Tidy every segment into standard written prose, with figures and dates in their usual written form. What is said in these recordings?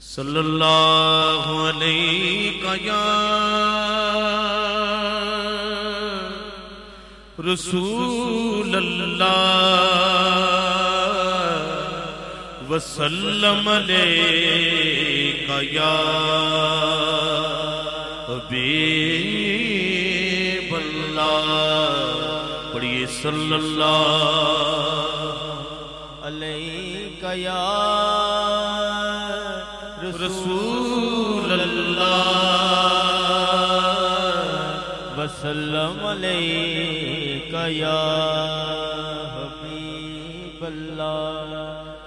صلی اللہ علیہ یا رسول اللہ وسلم علیک یا حبیب اللہ. پڑھیے صلی اللہ علیک یا رسول اللہ وسلم علیک یا حبیب اللہ.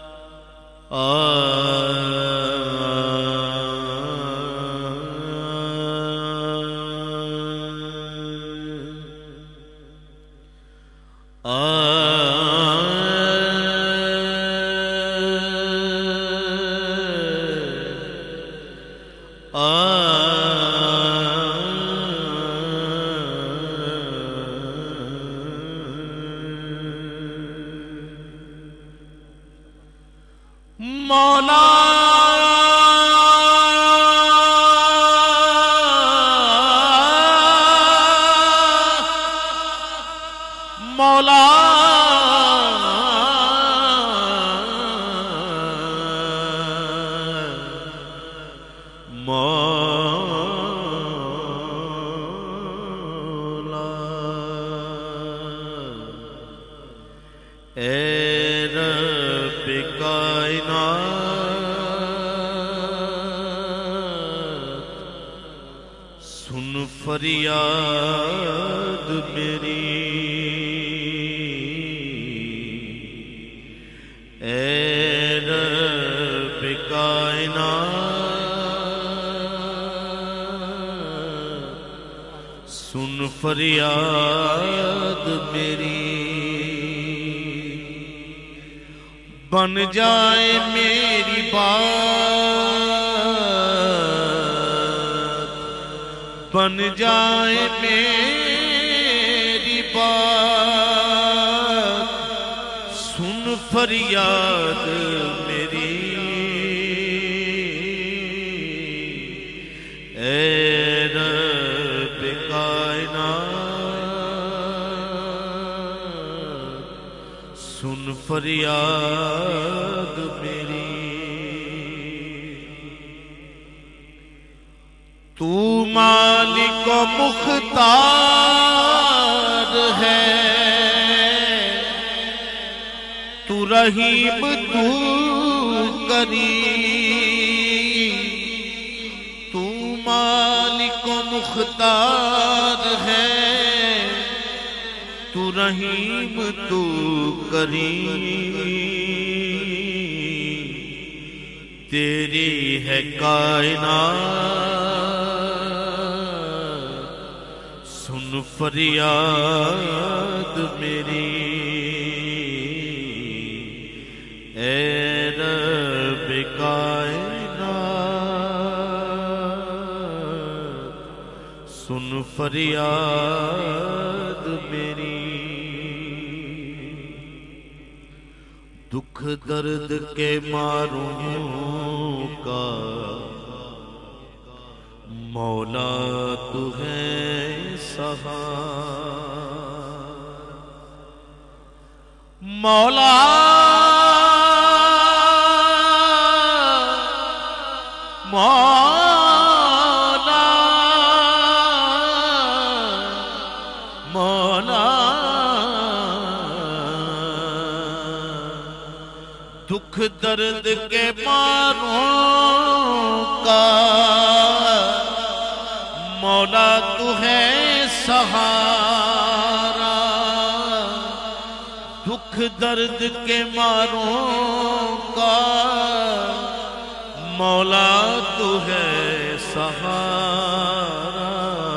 مولا مولا مولا اے رب کائنات سن فریاد میری. اے رب کائنات سن فریاد میری. بن جائے میری بات بن جائے میری بات سن فریاد میری. اے رب کائنات سن فریاد میری. تو مالک و مختار ہے، تو رحیم تو کریم. تو مالک و مختار ہے، تو رحیم تو کریم. تیری ہے کائنات سن فریاد میری. اے رب کائنات سن فریاد میری. دکھ درد کے ماروں کا مولا تو ہے سہارا. مولا مولا مولا دکھ درد کے ماروں کا مولا تو ہے سہارا. دکھ درد کے ماروں کا مولا تو ہے سہارا.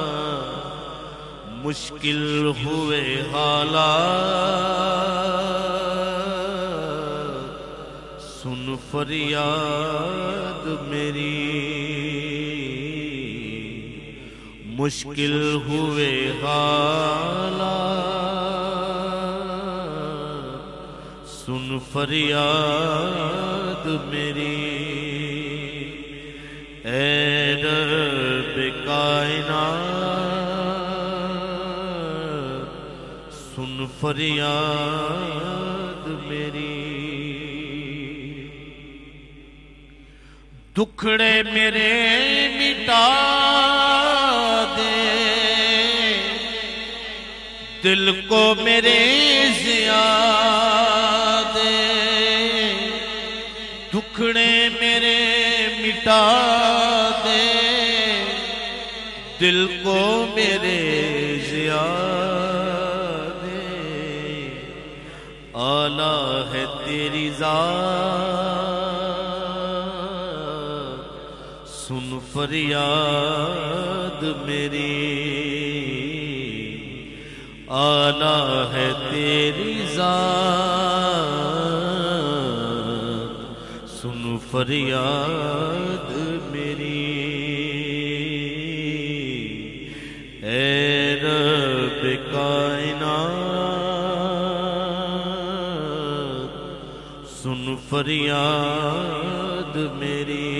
مشکل ہوئے حالات سن فریاد میری. مشکل ہوئے حالات سن فریاد میری. فریاد میری دکھڑے میرے مٹا دے دل کو میرے ضیا دے دکھڑے میرے مٹا دے دل کو میرے ضیا دے اعلیٰ ہے تیری ذات سن فریاد میری اعلیٰ ہے تیری ذات سن فریاد میری اے رب کائنات سن فریاد میری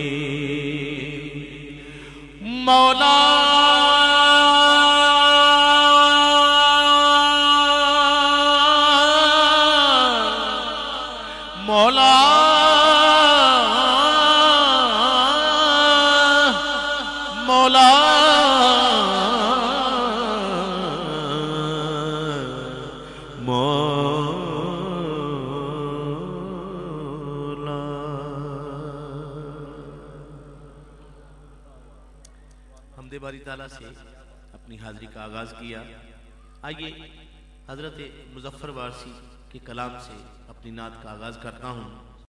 مولا مولا مولا مولا حمد باری تعالیٰ سے اپنی حاضری کا آغاز کیا. آئیے حضرت مظفر وارسی کے کلام سے اپنی نعت کا آغاز کرتا ہوں.